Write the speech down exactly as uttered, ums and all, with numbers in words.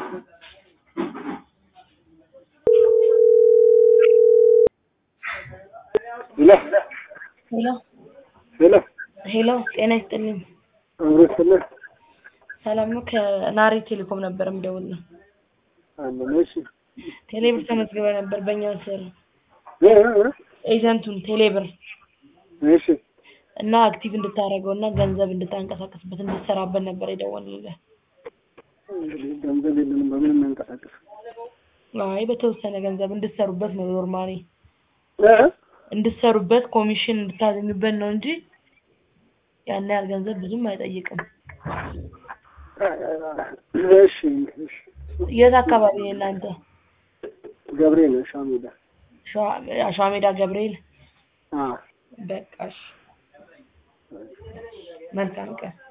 ሄሎ ሄሎ ሄሎ ሄሎ ጤና ይስጥልኝ። አብረስልህ ሰላም ነው። ከናሪ ቴሌኮም ነበር የምደውልልህ። አለሽ ቴሌብር ተመዝግበህ ነበር በእኛ ስር እ እ ኤጀንቱን ቴሌብር እሺ እና አክቲቭ እንድታረገውና ገንዘብ እንድታንቀሳቀስበት እንድትሰራበት ነበር የደወልልህ። እንግዲህ ገንዘብ የለንም በምን እናንቀሳቀስ? አይ በተወሰነ ገንዘብ እንድትሰሩበት ነው ኖርማሊ እ እንድትሰሩበት ኮሚሽን እንድታገኙበት ነው እንጂ ያን ያህል ገንዘብ ብዙም አይጠይቅም። እሺ እሺ የት አካባቢ ነው እናንተ? ገብርኤል ሻሜዳ ሻሜዳ ገብርኤል። አ በቃሽ መልካም ቀን።